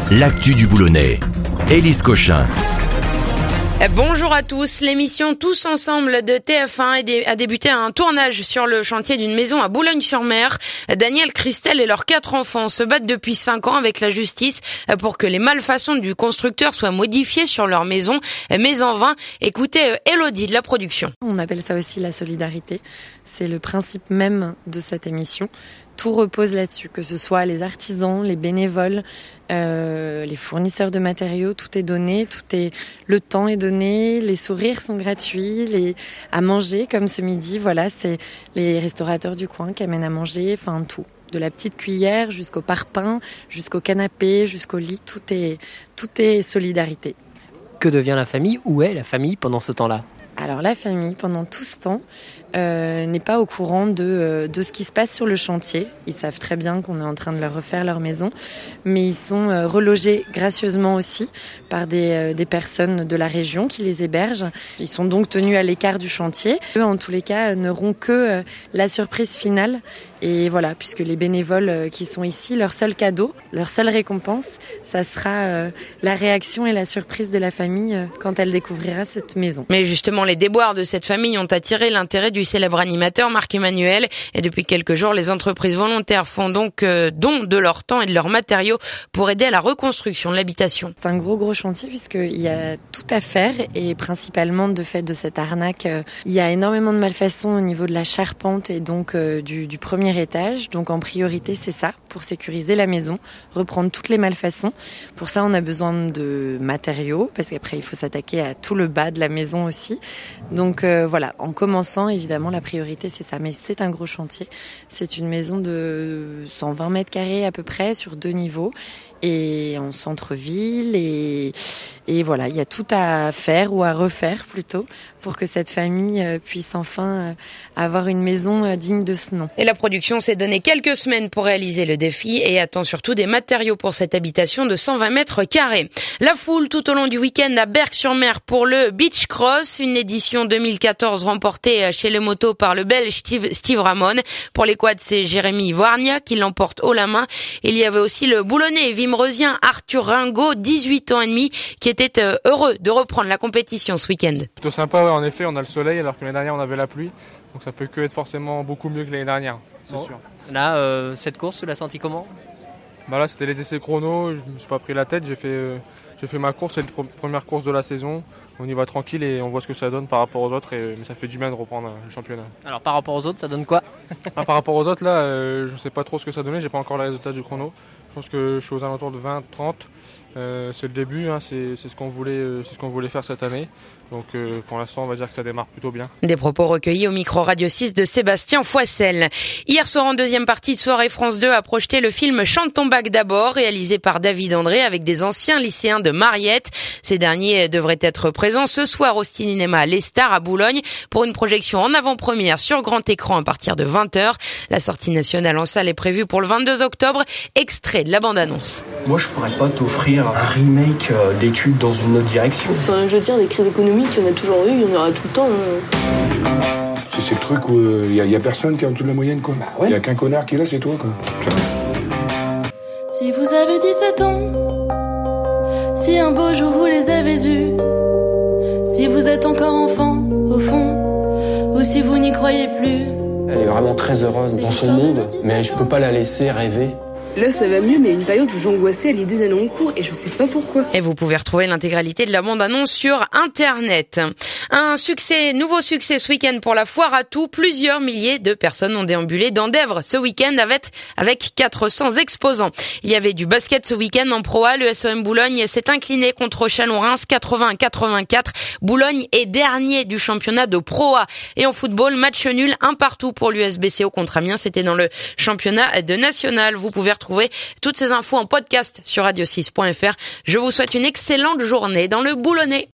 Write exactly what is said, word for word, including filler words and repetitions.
l'actu du Boulonnais. Élise Cochin. Bonjour à tous. L'émission Tous Ensemble de T F un a débuté un tournage sur le chantier d'une maison à Boulogne-sur-Mer. Daniel, Christelle et leurs quatre enfants se battent depuis cinq ans avec la justice pour que les malfaçons du constructeur soient modifiées sur leur maison, mais en vain. Écoutez Elodie de la production. On appelle ça aussi la solidarité. C'est le principe même de cette émission. Tout repose là-dessus, que ce soit les artisans, les bénévoles, euh, les fournisseurs de matériaux, tout est donné, tout est, le temps est donné, les sourires sont gratuits, les, à manger comme ce midi, voilà, c'est les restaurateurs du coin qui amènent à manger, enfin tout. De la petite cuillère jusqu'au parpaing, jusqu'au canapé, jusqu'au lit, tout est, tout est solidarité. Que devient la famille? Où est la famille pendant ce temps-là? Alors la famille, pendant tout ce temps, euh, n'est pas au courant de, de ce qui se passe sur le chantier. Ils savent très bien qu'on est en train de leur refaire leur maison, mais ils sont euh, relogés gracieusement aussi par des, euh, des personnes de la région qui les hébergent. Ils sont donc tenus à l'écart du chantier. Eux, en tous les cas, n'auront que euh, la surprise finale. Et voilà, puisque les bénévoles euh, qui sont ici, leur seul cadeau, leur seule récompense, ça sera euh, la réaction et la surprise de la famille euh, quand elle découvrira cette maison. Mais justement, les déboires de cette famille ont attiré l'intérêt du célèbre animateur Marc-Emmanuel. Et depuis quelques jours, les entreprises volontaires font donc euh, don de leur temps et de leurs matériaux pour aider à la reconstruction de l'habitation. C'est un gros gros chantier puisqu'il y a tout à faire et principalement de fait de cette arnaque, euh, il y a énormément de malfaçons au niveau de la charpente et donc euh, du, du premier étage. Donc en priorité, c'est ça, pour sécuriser la maison, reprendre toutes les malfaçons. Pour ça, on a besoin de matériaux parce qu'après, il faut s'attaquer à tout le bas de la maison aussi. Donc euh, voilà, en commençant, évidemment, la priorité, c'est ça. Mais c'est un gros chantier. C'est une maison de cent vingt mètres carrés à peu près, sur deux niveaux, et en centre-ville. Et, et voilà, il y a tout à faire, ou à refaire plutôt, pour que cette famille puisse enfin avoir une maison digne de ce nom. Et la production s'est donné quelques semaines pour réaliser le défi et attend surtout des matériaux pour cette habitation de cent vingt mètres carrés. La foule tout au long du week-end à Berck-sur-Mer pour le Beach Cross, une édition deux mille quatorze remportée chez les motos par le Belge Steve, Steve Ramon. Pour les quads, c'est Jérémy Warnia qui l'emporte haut la main. Il y avait aussi le Boulonnais Vimreusien Arthur Ringot, dix-huit ans et demi, qui était heureux de reprendre la compétition ce week-end. Plutôt sympa, ouais, en effet, on a le soleil alors que l'année dernière on avait la pluie. Donc ça peut que être forcément beaucoup mieux que l'année dernière, c'est bon. Sûr. Là, euh, cette course, tu l'as senti comment? Bah là, c'était les essais chrono, je me suis pas pris la tête, j'ai fait, euh, j'ai fait ma course, c'est la première course de la saison. On y va tranquille et on voit ce que ça donne par rapport aux autres, et, mais ça fait du bien de reprendre le championnat. Alors par rapport aux autres, ça donne quoi? ah, Par rapport aux autres, là, euh, je sais pas trop ce que ça donnait, j'ai pas encore les résultats du chrono. Je pense que je suis aux alentours de vingt trente. Euh, c'est le début, hein, c'est, c'est, ce qu'on voulait, euh, c'est ce qu'on voulait faire cette année. Donc euh, pour l'instant, on va dire que ça démarre plutôt bien. Des propos recueillis au micro Radio six de Sébastien Foissel. Hier soir, en deuxième partie de soirée, France deux a projeté le film Chante ton bac d'abord, réalisé par David André avec des anciens lycéens de Mariette. Ces derniers devraient être présents ce soir au cinéma Les Stars à Boulogne pour une projection en avant-première sur grand écran à partir de vingt heures. La sortie nationale en salle est prévue pour le vingt-deux octobre. Extrait de la bande-annonce. Moi, je pourrais pas t'offrir un remake d'études dans une autre direction. Enfin, je veux dire, des crises économiques, il y en a toujours eu, il y en aura tout le temps. Hein. C'est, c'est le truc où il n'y a, y a personne qui est en dessous de la moyenne, quoi. Il bah ouais. y a qu'un connard qui est là, c'est toi, quoi. Si vous avez dix-sept ans, si un beau jour vous les avez eus, si vous êtes encore enfant, au fond, ou si vous n'y croyez plus. Elle est vraiment très heureuse dans son monde, mais je peux pas la laisser rêver. Là, ça va mieux, mais une période où j'angoissais à l'idée d'aller en cours et je sais pas pourquoi. Et vous pouvez retrouver l'intégralité de la bande-annonce sur Internet. Un succès, nouveau succès ce week-end pour la foire à tout. Plusieurs milliers de personnes ont déambulé dans Dèvres ce week-end avec, avec quatre cents exposants. Il y avait du basket ce week-end en Pro A. Le S O M Boulogne s'est incliné contre Chalon-Reims quatre-vingts à quatre-vingt-quatre. Boulogne est dernier du championnat de Pro A. Et en football, match nul, un partout pour l'U S B C O contre Amiens. C'était dans le championnat de national. Vous pouvez retrouver toutes ces infos en podcast sur radio six point f r. Je vous souhaite une excellente journée dans le Boulonnais.